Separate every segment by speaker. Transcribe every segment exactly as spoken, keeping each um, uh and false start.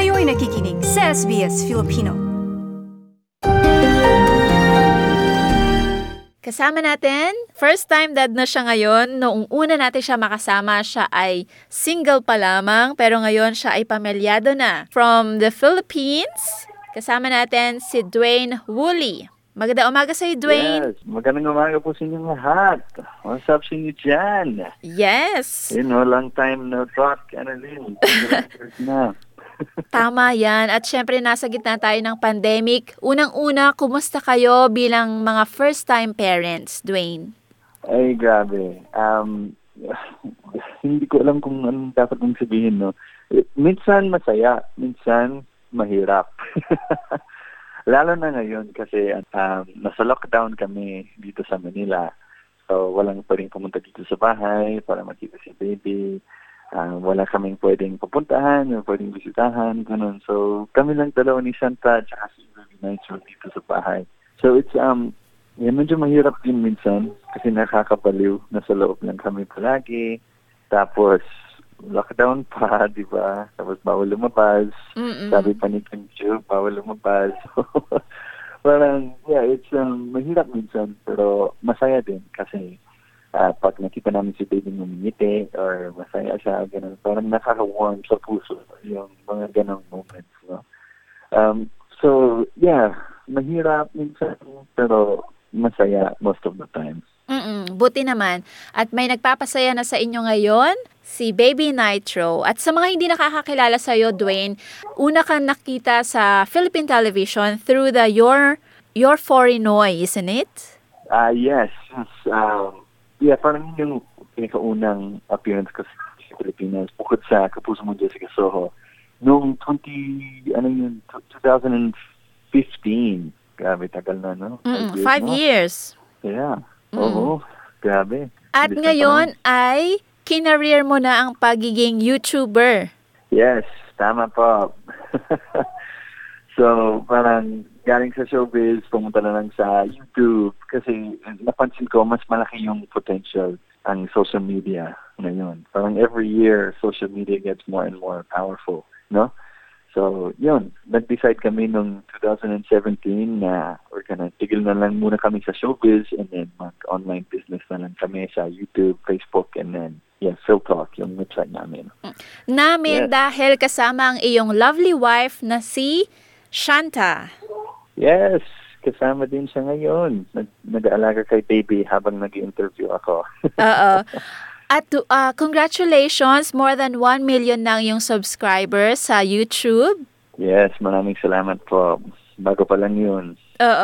Speaker 1: Kayo'y nakikinig sa S B S Filipino. Kasama natin, first time dad na siya ngayon. Noong una natin siya makasama, siya ay single pa lamang, pero ngayon siya ay pamilyado na. From the Philippines, kasama natin si Dwayne Woolley. Magandang umaga sa'yo, Dwayne.
Speaker 2: Yes, magandang umaga po sa inyong lahat. What's up sa inyo dyan?
Speaker 3: Yes.
Speaker 2: You know, long time no talk, Annalyn. na.
Speaker 3: Tama yan. At syempre, nasa gitna tayo ng pandemic. Unang-una, kumusta kayo bilang mga first-time parents, Dwayne?
Speaker 2: Ay, grabe. Um, hindi ko alam kung anong dapat mong sabihin, no? Minsan masaya, minsan mahirap. Lalo na ngayon kasi um, nasa lockdown kami dito sa Manila. So, walang pwedeng pumunta dito sa bahay para makita si baby. Uh, wala kaming pwedeng pupuntahan, pwedeng bisitahan, ganun. So, kami lang dalawa ni Santa at saka si Baby Nitro dito sa bahay. So, it's, um, yeah, medyo mahirap din minsan kasi nakakabaliw. Nasa loob lang kami palagi. Tapos, lockdown pa, di ba? Tapos, bawal lumabas.
Speaker 3: Mm-mm.
Speaker 2: Sabi pa ni Pincho, bawal lumabas. Parang, yeah, it's, um, mahirap minsan, pero masaya din kasi Uh, pag nakita namin si baby ngumingiti or masaya siya, ganun, parang nakaka-warm sa puso yung mga ganong moments, no? Um, so, yeah, mahirap minsan, pero masaya most of the time.
Speaker 3: Mm-mm, buti naman. At may nagpapasaya na sa inyo ngayon, si Baby Nitro. At sa mga hindi nakakakilala sa'yo, Dwayne, una kang nakita sa Philippine television through the Your Your Forinoy, isn't it?
Speaker 2: Ah, uh, yes. Um, Yeah, parang yung pinakaunang appearance ko sa Pilipinas, bukod sa Kapuso Mo Jessica Soho, noong twenty, ano yun, twenty fifteen. Grabe, tagal na, no?
Speaker 3: Mm, five years.
Speaker 2: Yeah.
Speaker 3: Mm.
Speaker 2: Oo, grabe.
Speaker 3: At
Speaker 2: Bilis
Speaker 3: ngayon ay kinareer mo na ang pagiging YouTuber.
Speaker 2: Yes, tama po. So, parang galing sa showbiz, pumunta na lang sa YouTube kasi napansin ko mas malaki yung potential ang social media ngayon. Parang every year, social media gets more and more powerful, no? So, yun. Nag-decide kami noong twenty seventeen na we're gonna tigil na lang muna kami sa showbiz and then mag-online business na lang kami sa YouTube, Facebook, and then, yeah, Phil Talk, yung website namin.
Speaker 3: Namin yes. Dahil kasama ang iyong lovely wife na si Shanta.
Speaker 2: Yes, kasama din siya ngayon. Nag- nag-aalaga kay baby habang nag-interview ako.
Speaker 3: Oo. At uh, congratulations, more than one million na yung subscribers sa YouTube.
Speaker 2: Yes, maraming salamat po. Bago pa lang yun.
Speaker 3: Oo.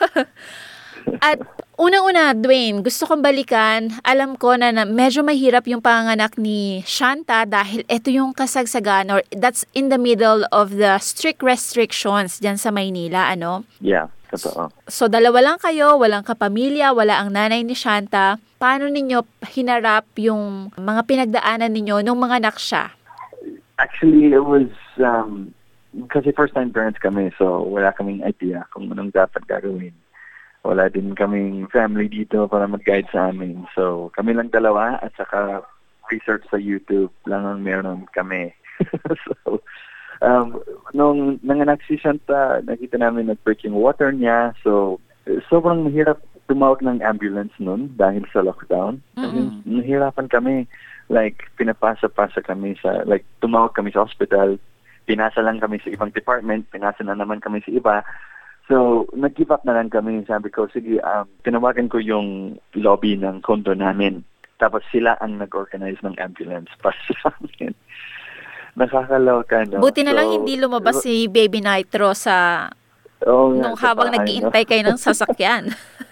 Speaker 3: At unang-una, Dwayne, gusto kong balikan. Alam ko na, na medyo mahirap yung panganak ni Shanta dahil ito yung kasagsagan or that's in the middle of the strict restrictions dyan sa Maynila, ano?
Speaker 2: Yeah, totoo.
Speaker 3: So, dalawa lang kayo, walang kapamilya, wala ang nanay ni Shanta. Paano ninyo hinarap yung mga pinagdaanan ninyo nung mga anak siya?
Speaker 2: Actually, it was, um, kasi first-time parents kami, so wala kaming idea kung anong dapat gagawin. Wala din kaming family dito para mag-guide sa amin. So, kami lang dalawa at saka research sa YouTube lang ang meron kami. So, um, nung nanganak si Shanta, nakita namin nag-break yung water niya. So, sobrang mahirap tumawag ng ambulance nun dahil sa lockdown. Mm-hmm. Nahirapan kami. Like, pinapasa-pasa kami sa, like, tumawag kami sa hospital. Pinasa lang kami sa ibang department. Pinasa na naman kami sa iba. So, nag-give up na lang kami. Sabi ko, sige, um, tinawagan ko yung lobby ng condo namin. Tapos sila ang nag-organize ng ambulance para sa amin. Nakakaloka, no?
Speaker 3: Buti na
Speaker 2: so,
Speaker 3: lang hindi lumabas si Baby Nitro sa
Speaker 2: oh,
Speaker 3: nung habang nag-iintay no? kayo ng sasakyan.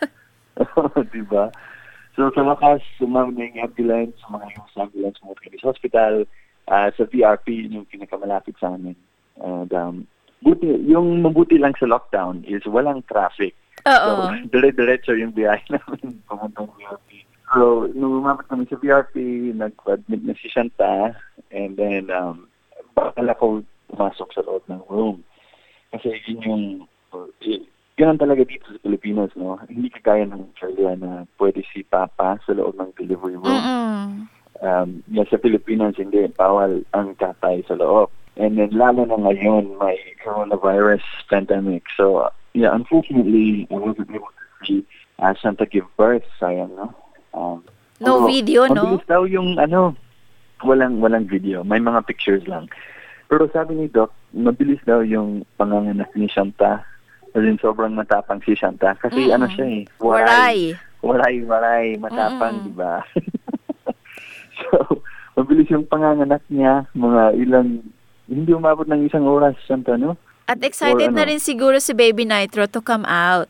Speaker 2: Diba? So, sa wakas, sumama na yung ambulance, sumama yung ambulance, sumunod kami sa hospital, uh, sa V R P, yung pinakamalapit sa amin. And, um, buti, yung mabuti lang sa lockdown is walang traffic.
Speaker 3: Oo.
Speaker 2: So, dire-diretso yung biyahe namin pamuntang V R P. So, nung umabot kami sa V R P, nag-admit na si Shanta, and then, um, bakal ako pumasok sa loob ng room. Kasi yun yung, uh, ganun talaga dito sa Pilipinas, no? Hindi kagaya ng Australia na pwede si Papa sa loob ng delivery room.
Speaker 3: Mm-mm.
Speaker 2: Um, yan sa Pilipinas, hindi. Bawal ang tatay sa loob. And then lalo na ngayon, may coronavirus pandemic. So, yeah, unfortunately, I wasn't able to see uh, Shanta give birth. Sayang, no? Um,
Speaker 3: No
Speaker 2: pero,
Speaker 3: video, no?
Speaker 2: mabilis daw yung, ano, walang, walang video. May mga pictures lang. Pero sabi ni Doc, mabilis daw yung panganganak ni Shanta. As in, sobrang matapang si Shanta. Kasi
Speaker 3: Mm-mm.
Speaker 2: ano siya eh,
Speaker 3: Waray.
Speaker 2: Waray, waray, matapang, di ba? So, mabilis yung panganganak niya, mga ilang, hindi umabot ng isang oras, Shanta, no?
Speaker 3: At excited
Speaker 2: Or
Speaker 3: na
Speaker 2: ano?
Speaker 3: rin siguro si Baby Nitro to come out.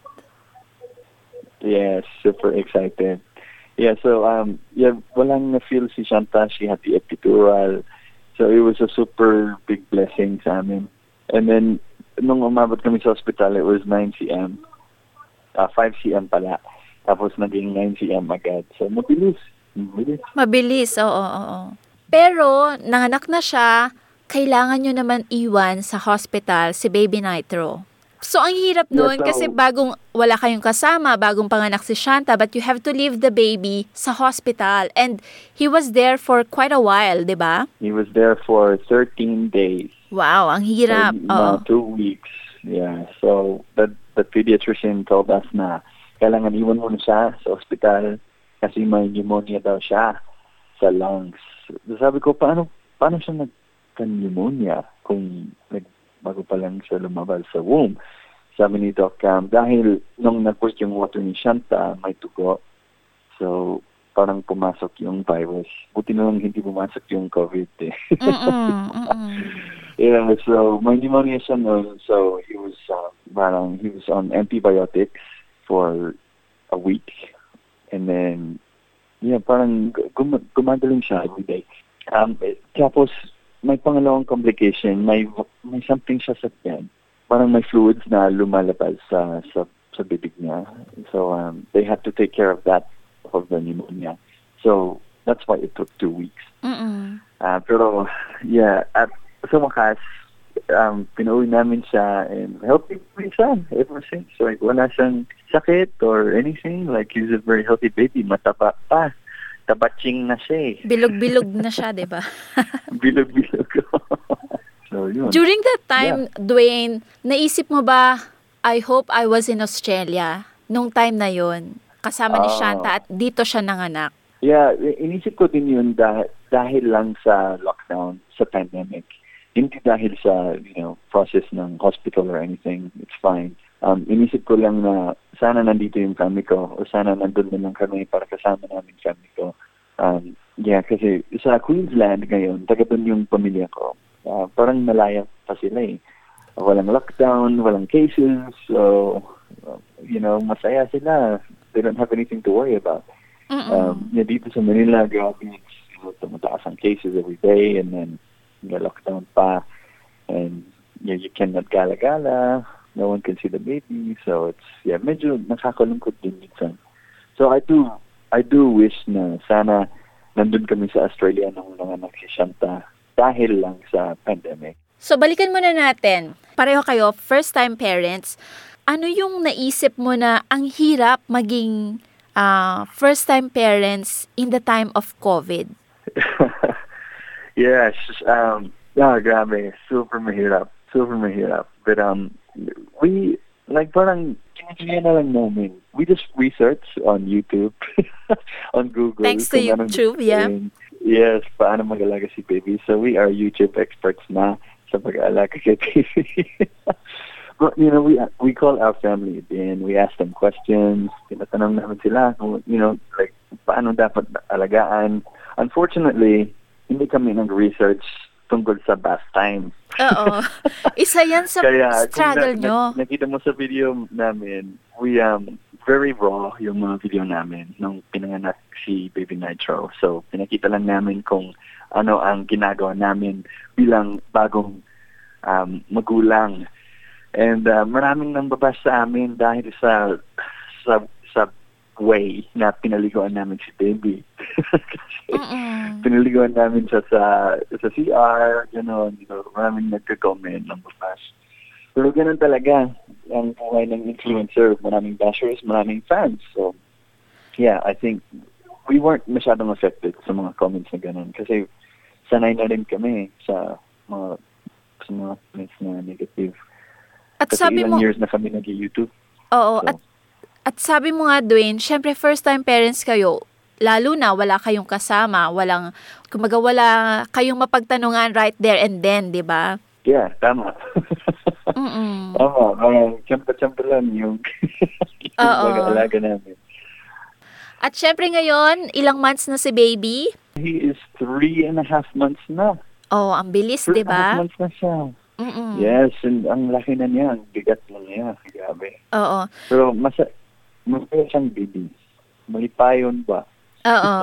Speaker 2: Yes, super excited. Yeah, so, um, yeah, walang na-feel si Shanta. She had the epidural. So, it was a super big blessing sa amin. And then, nung umabot kami sa hospital, it was nine centimeters. Uh, five centimeters pala. Tapos, naging nine centimeters agad. So, mabilis. Mabilis.
Speaker 3: Mabilis, oo, oo, oo. Pero, nanganak na siya, kailangan nyo naman iwan sa hospital si Baby Nitro. So, ang hirap nun
Speaker 2: Yeah, so-
Speaker 3: kasi bagong wala kayong kasama, bagong panganak si Shanta, but you have to leave the baby sa hospital. And he was there for quite a while, di ba?
Speaker 2: He was there for thirteen days.
Speaker 3: Wow, ang hirap.
Speaker 2: So,
Speaker 3: Oo.
Speaker 2: mga two weeks. Yeah. So, the, the pediatrician told us na kailangan iwan muna siya sa hospital kasi may pneumonia daw siya sa lungs. So, sabi ko, paano, paano siya nagka-pneumonia kung nag, bago pa lang siya lumabas sa womb? Sabi ni Doc, um, dahil nung nag-work yung water ni Shanta, may tugo. So, parang pumasok yung virus. Buti na lang hindi pumasok yung COVID eh.
Speaker 3: Mm-mm, mm-mm.
Speaker 2: Yeah, so may pneumonia siya noon. So he was uh, parang he was on antibiotics for a week, and then yeah, parang gum- gumagaling siya every day. Um, eh, tapos may pangalawang complication. May may something siya sa tiyan. Parang may fluids na lumalabas sa sa sa bibig niya. So um, they had to take care of that of the pneumonia. So that's why it took two weeks.
Speaker 3: Mm-mm.
Speaker 2: Uh, pero yeah, at sa wakas, um, pinuwi namin siya and healthy pa siya ever since. So, like, wala siyang sakit or anything. Like, he's a very healthy baby. Mataba pa. Tabatching na siya eh.
Speaker 3: Bilog-bilog na siya, di ba?
Speaker 2: Bilog-bilog. So, yun.
Speaker 3: During that time, Dwayne, naisip mo ba, I hope I was in Australia nung time na yon kasama ni
Speaker 2: Oh.
Speaker 3: Shanta at dito siya nanganak.
Speaker 2: Yeah, inisip ko din yun dah- dahil lang sa lockdown, sa pandemic. Hindi dahil sa, you know, process ng hospital or anything. It's fine. Um, inisip ko lang na sana nandito yung family ko o sana nandun na lang kami para kasama namin family ko. Um, yeah, kasi sa Queensland ngayon, taga doon yung pamilya ko. Uh, parang malaya pa sila eh. Walang lockdown, walang cases. So, uh, you know, masaya sila. They don't have anything to worry about.
Speaker 3: Mm-mm.
Speaker 2: Um, yeah, dito sa Manila, grabe, you know, tumataas ang cases every day and then may lockdown pa. And yeah, you cannot gala-gala. No one can see the baby. So it's, yeah, medyo nakakalungkot din minsan. So I do, I do wish na sana nandun kami sa Australia nung nanganak si Shanta dahil lang sa pandemic.
Speaker 3: So, balikan muna natin. Pareho kayo, first-time parents. Ano yung naisip mo na ang hirap maging uh, first-time parents in the time of COVID?
Speaker 2: Yes, um, yeah, grabe, super mahirap, super mahirap. But um, we, like parang, kinikiya na lang namin. We just research on YouTube, on Google.
Speaker 3: Thanks to
Speaker 2: kung anong
Speaker 3: YouTube, yeah.
Speaker 2: gawin. Yes, paano mag-alaga si baby. So we are YouTube experts na sa pag-alaga kay baby. But, you know, we we call our family and we ask them questions. Tinatanong namin sila kung, you know, like, paano dapat alagaan. Unfortunately, hindi kami nag-research tungkol sa bath time.
Speaker 3: Oo. Isa yan sa
Speaker 2: Kaya,
Speaker 3: struggle
Speaker 2: kung
Speaker 3: nyo.
Speaker 2: na, nakita mo sa video namin, we, um, very raw yung mga video namin nung pinanganak si Baby Nitro. So, pinakita lang namin kung ano ang ginagawa namin bilang bagong um, magulang. And uh, maraming nang babas sa amin dahil sa sa sa way na pinaliguan namin si baby.
Speaker 3: Mm-mm.
Speaker 2: Pinaliguan namin siya sa sa C R, gano'n. You know, maraming nagka-comment ng babas. Pero gano'n talaga ang buhay ng influencer. Maraming bashers, maraming fans. So, yeah, I think we weren't masyadong affected sa mga comments na gano'n kasi sanay na rin kami sa mga sa mga comments na negative.
Speaker 3: At
Speaker 2: Kasi
Speaker 3: sabi
Speaker 2: ilang
Speaker 3: mo,
Speaker 2: years na kami nag-YouTube.
Speaker 3: oo,
Speaker 2: So,
Speaker 3: at, at sabi mo nga, Dwayne, syempre first-time parents kayo, lalo na wala kayong kasama, walang, kumaga wala kayong mapagtanungan right there and then, di ba?
Speaker 2: yeah, tama.
Speaker 3: Mm-mm.
Speaker 2: Tama, parang tiyempa-tiyempa lang yung, yung
Speaker 3: Oo.
Speaker 2: mga alaga namin.
Speaker 3: At syempre ngayon, ilang months na si baby?
Speaker 2: He is three and a half months na.
Speaker 3: Oh, ang bilis,
Speaker 2: Three
Speaker 3: di
Speaker 2: and a half
Speaker 3: ba?
Speaker 2: months na siya.
Speaker 3: Mm-mm.
Speaker 2: Yes, and ang laki na niya, ang bigat na niya. Grabe.
Speaker 3: Oo.
Speaker 2: Pero masa, masaya siyang baby. May payon ba?
Speaker 3: Oo.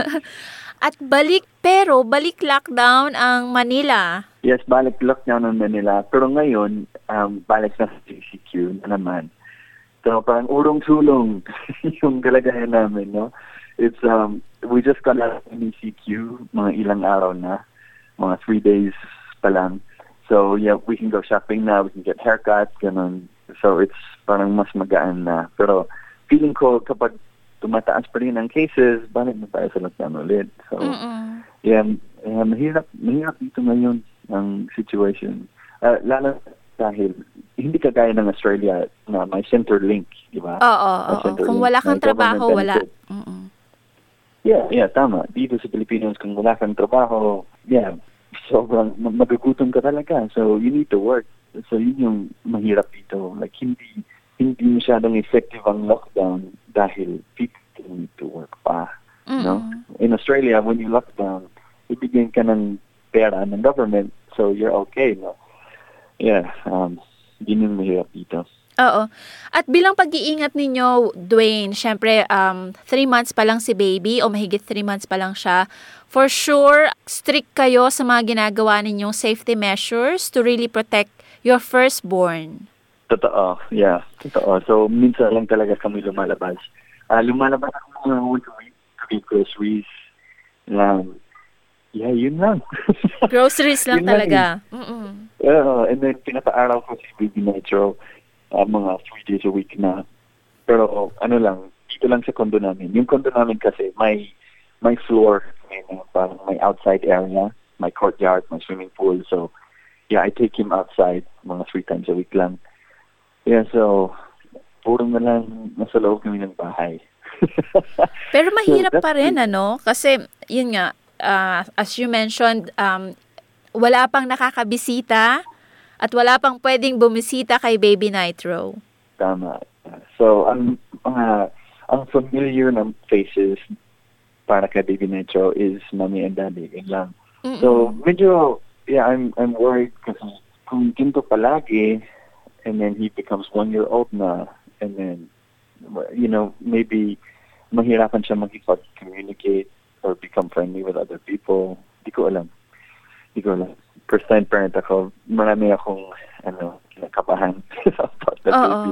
Speaker 3: At balik, pero balik lockdown ang Manila.
Speaker 2: Yes, balik lockdown ng Manila. Pero ngayon, um, balik na sa G C Q na naman. So parang urong-sulong yung kalagayan namin, no? It's, um, we just got out of G C Q, mga ilang araw na, mga three days pa lang. So yeah, we can go shopping na, we can get haircuts, ganun. So it's parang mas magaan na. Pero feeling ko kapag tumataas pa rin ang cases, balik na tayo sa lockdown ulit. So
Speaker 3: Mm-mm.
Speaker 2: yeah, yeah, mahirap, mahirap dito ngayon ang situation. Uh, lalo dahil hindi kagaya ng Australia na may Centrelink, di ba?
Speaker 3: Oo,
Speaker 2: May
Speaker 3: oo.
Speaker 2: Centrelink,
Speaker 3: Kung wala kang
Speaker 2: may government
Speaker 3: trabaho, wala.
Speaker 2: benefit.
Speaker 3: Mm-mm.
Speaker 2: Yeah, yeah, tama. Dito sa Pilipinas, kung wala kang trabaho, yeah, sobrang ma- magugutom ka talaga. So you need to work. So yun yung mahirap dito. Like hindi hindi masyadong effective ang lockdown dahil people need to work pa. No?
Speaker 3: Mm-mm.
Speaker 2: In Australia, when you lock down, ibigyan ka ng pera ng government, so you're okay, no? Yeah, um, yun yung mahirap dito.
Speaker 3: Oo. At bilang pag-iingat ninyo, Dwayne, syempre, um, three months pa lang si baby o mahigit three months pa lang siya. For sure, strict kayo sa mga ginagawa ninyong safety measures to really protect your firstborn.
Speaker 2: Totoo, yeah, totoo. So, minsan lang talaga kami lumalabas. Uh, lumalabas ako mga week to week to get groceries. Um, yeah, yun lang.
Speaker 3: Groceries lang
Speaker 2: Yun lang
Speaker 3: talaga. Mm-mm.
Speaker 2: Uh, and then, pinapaaral ko si Baby Nitro uh, mga three days a week na. Pero, ano lang, dito lang sa condo namin. Yung condo namin kasi, may may floor, may, uh, parang may outside area, may courtyard, may swimming pool. So, yeah, I take him outside mga three times a week lang. Yeah, so, puro na lang nasa loob kami ng bahay.
Speaker 3: Pero mahirap
Speaker 2: So,
Speaker 3: pa rin, ano? Kasi, yun nga, uh, as you mentioned, um, wala pang nakakabisita at wala pang pwedeng bumisita kay Baby Nitro.
Speaker 2: Tama. So, ang mga, ang familiar ng faces para kay Baby Nitro is Mommy and Daddy. Yun lang.
Speaker 3: Mm-mm.
Speaker 2: So, medyo, yeah, I'm I'm worried kasi kung ginto palagi, and then he becomes one year old na, and then, you know, maybe mahirapan siya makipag-communicate or become friendly with other people. Di ko alam. Di ko alam. First time parent ako, marami akong, ano, nakabahan about the
Speaker 3: Oo.
Speaker 2: baby.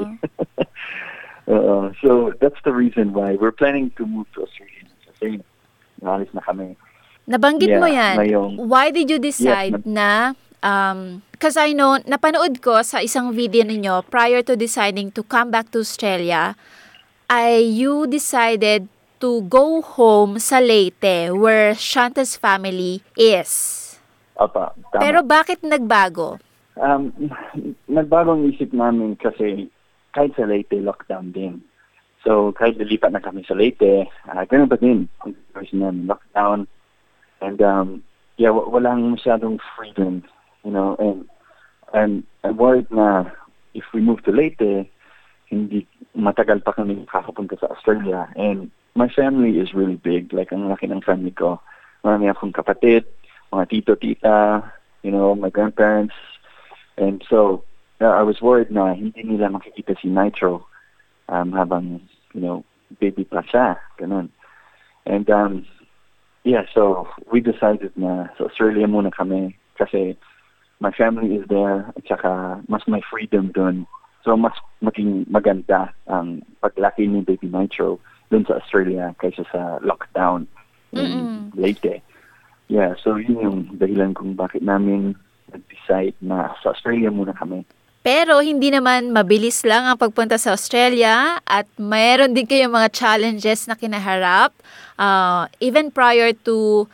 Speaker 2: uh, so, that's the reason why we're planning to move to Australia. Kasi, naalis na kami.
Speaker 3: Nabanggit
Speaker 2: Yeah,
Speaker 3: mo yan.
Speaker 2: ngayong-
Speaker 3: Why did you decide
Speaker 2: Yes,
Speaker 3: na, um, because I know, napanood ko sa isang video ninyo prior to deciding to come back to Australia, ay you decided to go home sa Leyte where Shanta's family is.
Speaker 2: Apa, tama.
Speaker 3: Pero bakit nagbago?
Speaker 2: Um, nagbagong isip namin kasi kahit sa Leyte, lockdown din. So, kahit lilipat na kami sa Leyte, uh, ganun pa din. Ang situation namin, lockdown. And, um, yeah, w- walang masyadong freedom, you know, and, and I'm worried na if we move to Leyte, hindi matagal pa kami kakapunta sa Australia. And my family is really big. Like, ang laki ng family ko. Marami akong kapatid, mga tito, tita, you know, my grandparents. And so, uh, I was worried na hindi nila makikita si Nitro um, habang, you know, baby pa siya. Ganun. And, um, yeah, so we decided na sa Australia muna kami kasi my family is there at saka mas may freedom dun. So, mas maging maganda ang paglaki ni Baby Nitro dun sa Australia kaysa sa lockdown in
Speaker 3: Mm-mm.
Speaker 2: Leyte. Yeah, so yun yung dahilan kung bakit namin nag-decide na sa Australia muna kami.
Speaker 3: Pero hindi naman mabilis lang ang pagpunta sa Australia at mayroon din kayong mga challenges na kinaharap. Uh, even prior to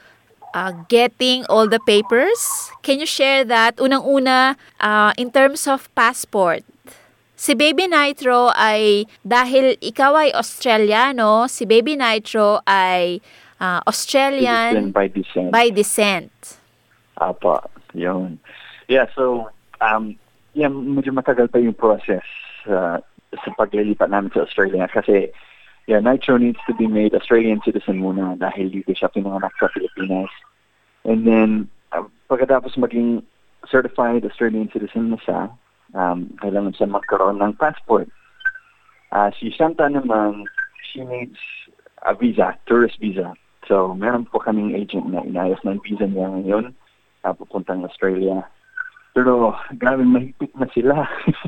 Speaker 3: uh, getting all the papers. Can you share that? Unang-una, uh, in terms of passport. Si Baby Nitro ay, dahil ikaw ay Australiano, si Baby Nitro ay uh, Australian
Speaker 2: by descent.
Speaker 3: by descent.
Speaker 2: Apa, yun. Yeah, so, um, yeah, medyo matagal pa yung process uh, sa paglilipat namin sa Australia kasi, yeah, Nitro needs to be made Australian citizen muna dahil dito siya pinanganak sa Pilipinas. And then, uh, pagkatapos maging certified Australian citizen na siya, um, kailangan siya magkaroon ng passport. Uh, si Shanta naman, she needs a visa, tourist visa. So, meron po kaming agent na inayos ng visa niya ngayon, uh, pupuntang Australia. Pero, grabe, mahigpit na sila.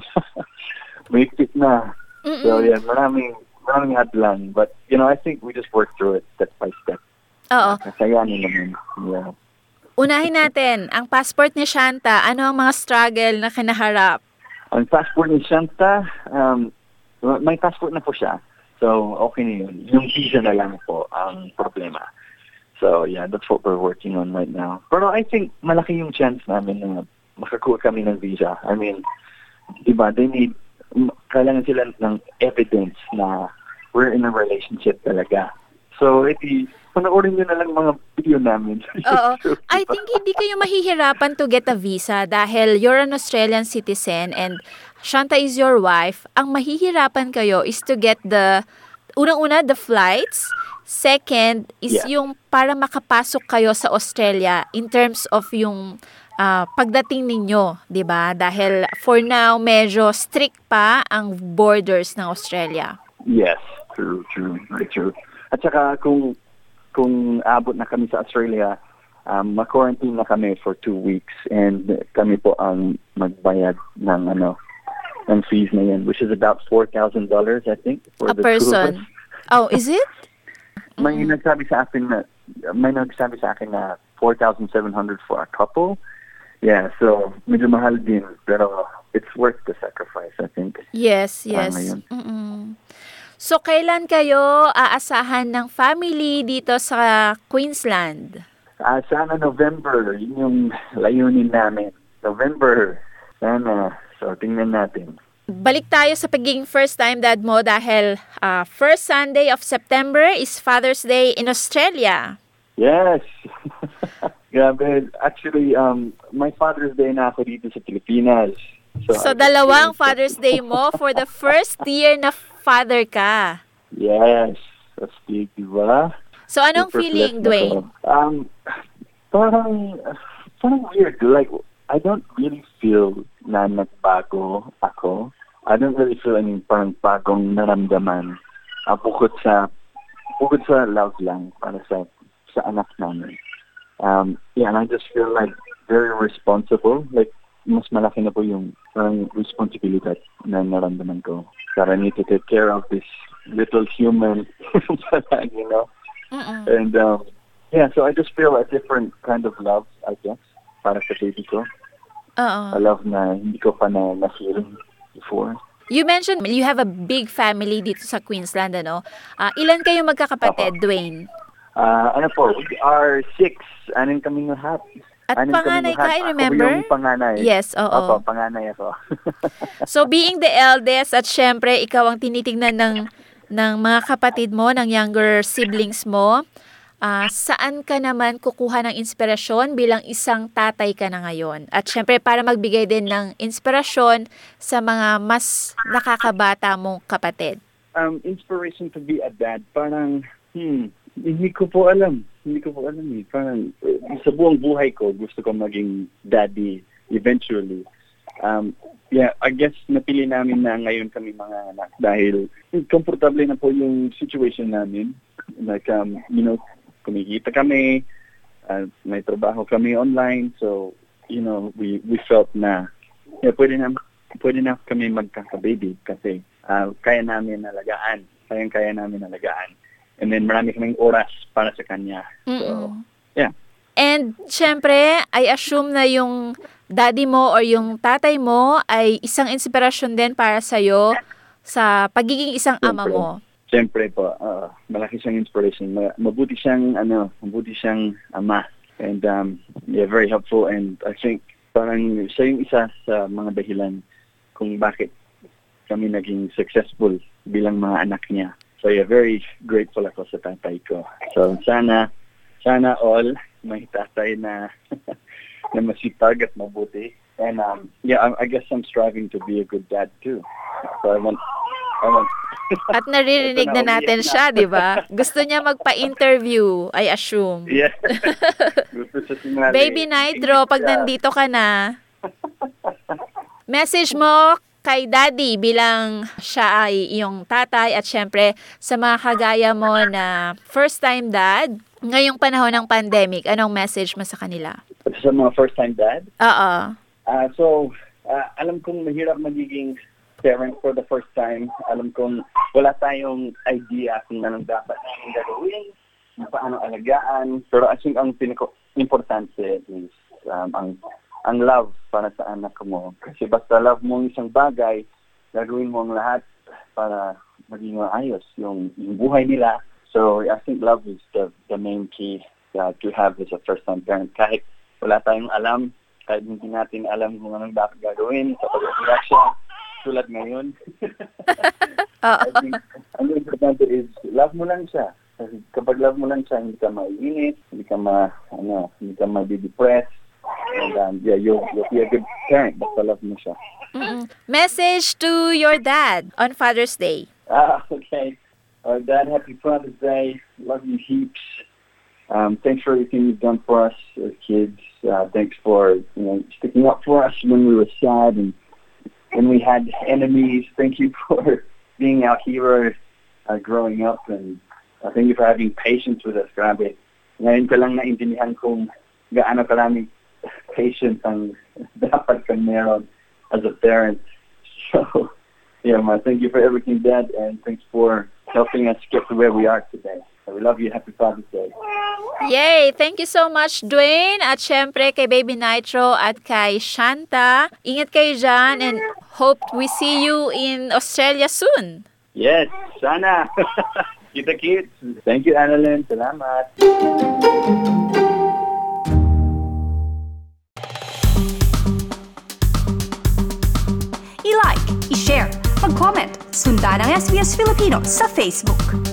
Speaker 2: mahigpit na. Mm-mm. So, yeah, maraming, maraming hadlang. But, you know, I think we just work through it step by step.
Speaker 3: Oo.
Speaker 2: Kasayanin naman. Yeah.
Speaker 3: Unahin natin, ang passport ni Shanta, ano ang mga struggle na kinaharap?
Speaker 2: Ang passport ni Shanta, um, may passport na po siya. So, okay na yun. Yung visa na lang po ang problema. So, yeah, that's what we're working on right now. Pero I think malaki yung chance namin na makakuha kami ng visa. I mean, diba, they need, kailangan sila ng evidence na we're in a relationship talaga. So, iti, panoorin nyo na lang mga video namin.
Speaker 3: Oo. I think hindi kayo mahihirapan to get a visa dahil you're an Australian citizen and Shanta is your wife. Ang mahihirapan kayo is to get the, unang-una, the flights. Second is
Speaker 2: Yeah.
Speaker 3: yung para makapasok kayo sa Australia in terms of yung uh, pagdating ninyo, di ba? Dahil for now, medyo strict pa ang borders ng Australia.
Speaker 2: Yes, true, true, very true. At saka kung kung abot na kami sa Australia, um, ma-quarantine na kami for two weeks and kami po ang magbayad ng ano ng fees na yan, which is about four thousand dollars, I think, for
Speaker 3: A
Speaker 2: the two of
Speaker 3: person.
Speaker 2: us.
Speaker 3: Oh, is it?
Speaker 2: May nagsabi sa akin na may nagsabi sa akin na four thousand seven hundred for a couple. Yeah, so medyo mahal din, pero it's worth the sacrifice, I think.
Speaker 3: Yes, yes.
Speaker 2: Tama yun.
Speaker 3: Mm-mm. So, kailan kayo aasahan ng family dito sa Queensland?
Speaker 2: Ah, sana November, yun yung layunin namin. November, sana. So, tingnan natin.
Speaker 3: Balik tayo sa pagiging first time dad mo dahil uh, first Sunday of September is Father's Day in Australia.
Speaker 2: Yes! Grabe. Actually, um, my Father's Day na ako dito sa Pilipinas.
Speaker 3: So,
Speaker 2: I
Speaker 3: dalawang
Speaker 2: experienced
Speaker 3: Father's
Speaker 2: it.
Speaker 3: Day mo for the first year na father ka.
Speaker 2: Yes. That's big, di ba?
Speaker 3: So, anong
Speaker 2: Super
Speaker 3: feeling,
Speaker 2: blessed na
Speaker 3: Dwayne?
Speaker 2: to. Um, parang, parang weird. Like, I don't really feel na nagbago ako. I don't really feel any parang bagong naramdaman. Uh, bukod sa, bukod sa love lang para sa, sa anak namin. Um, yeah, and I just feel like very responsible. Like, mas malaki na po yung parang responsibilidad na naramdaman ko. That I need to take care of this little human, you know?
Speaker 3: Mm-mm.
Speaker 2: And, um, yeah, so I just feel a different kind of love, I guess, para sa baby ko.
Speaker 3: Oo.
Speaker 2: A love na hindi ko pa na na-feel before.
Speaker 3: You mentioned you have a big family dito sa Queensland, ano? Uh, ilan kayo magkakapatid, Dwayne?
Speaker 2: Uh, ano po, we are six. Anin kaming lahat.
Speaker 3: At
Speaker 2: Anin
Speaker 3: panganay
Speaker 2: kaming
Speaker 3: ka,
Speaker 2: lahat.
Speaker 3: I remember?
Speaker 2: Ako yung panganay.
Speaker 3: Yes, oo.
Speaker 2: Opo, panganay ako.
Speaker 3: So, being the eldest at syempre, ikaw ang tinitingnan ng, ng mga kapatid mo, ng younger siblings mo, uh, saan ka naman kukuha ng inspirasyon bilang isang tatay ka na ngayon? At syempre, para magbigay din ng inspirasyon sa mga mas nakakabata mong kapatid.
Speaker 2: Um, inspiration to be a dad, parang, hmm, hindi ko po alam. Hindi ko po alam eh. Parang, eh, sa buong buhay ko, gusto ko maging daddy eventually. Um, yeah, I guess napili namin na ngayon kami mga anak dahil comfortable na po yung situation namin. Like, um, you know, kumikita kami, uh, may trabaho kami online, so, you know, we we felt na, yeah, pwede na, pwede na kami magkaka-baby kasi uh, kaya namin nalagaan. Kaya-kaya namin nalagaan. And then marami kaming oras para sa kanya. So,
Speaker 3: Mm-mm.
Speaker 2: yeah.
Speaker 3: And syempre, I assume na yung daddy mo or yung tatay mo ay isang inspirasyon din para sa'yo sa pagiging isang ama
Speaker 2: Siyempre.
Speaker 3: mo.
Speaker 2: Siyempre po, uh, malaki siyang inspiration. Ma- Mabuti siyang, ano, mabuti siyang ama. And um, yeah, very helpful. And I think parang siya yung isa sa mga dahilan kung bakit kami naging successful bilang mga anak niya. So yeah, very grateful ako sa tatay ko. So sana, sana all may tatay na na masipag at mabuti. And um, yeah, I, I guess I'm striving to be a good dad too. So I want, I want.
Speaker 3: At naririnig na natin siya, di ba? Gusto niya magpa-interview, I assume.
Speaker 2: Yeah. Gusto siya sinali.
Speaker 3: Baby Nitro, pag nandito ka na, message mo kay Daddy bilang siya ay iyong tatay at syempre sa mga kagaya mo na first-time dad, ngayong panahon ng pandemic, anong message mo sa kanila?
Speaker 2: Sa mga first-time dad?
Speaker 3: Oo.
Speaker 2: Uh, so, uh, alam kong mahirap magiging parent for the first time. Alam kong wala tayong idea kung anong dapat namin gagawin, paano alagaan. Pero I think ang pinaka-importante is um, ang ang love para sa anak mo. Kasi basta love mo ang isang bagay, gagawin mo ang lahat para maging maayos yung, yung buhay nila. So I think love is the the main key uh, to have as a first-time parent. Kahit wala tayong alam, kahit hindi natin alam kung anong dapat gagawin sa pag-iiyak siya, tulad ngayon. I think ang importante is love mo lang siya. Kasi kapag love mo lang siya, hindi ka maiinit, hindi ka ma, ano, hindi ka ma-depressed. And um, yeah, you'll, you'll be a good parent. Basta love mo siya.
Speaker 3: Mm-mm. Message to your dad on Father's Day.
Speaker 2: Ah, okay. Uh, Dad, happy Father's Day. Love you heaps. Um, thanks for everything you've done for us as kids. Uh, thanks for you know sticking up for us when we were sad and when we had enemies. Thank you for being our hero uh, growing up, and uh, thank you for having patience with us. Grabe. Ngayon ko lang naintindihan kung gaano karami patience ang dapat kang meron as a parent. So, yeah, man, thank you for everything, Dad, and thanks for helping us get to where we are today. So we love you. Happy Father's Day.
Speaker 3: Yay! Thank you so much, Dwayne. At syempre kay Baby Nitro at kay Shanta. Ingat kayo dyan and hope we see you in Australia soon.
Speaker 2: Yes, sana. Kita kids. Thank you, Annalyn. Salamat.
Speaker 4: I-like, i-share, mag-comment, sundan ang S B S Filipino sa Facebook.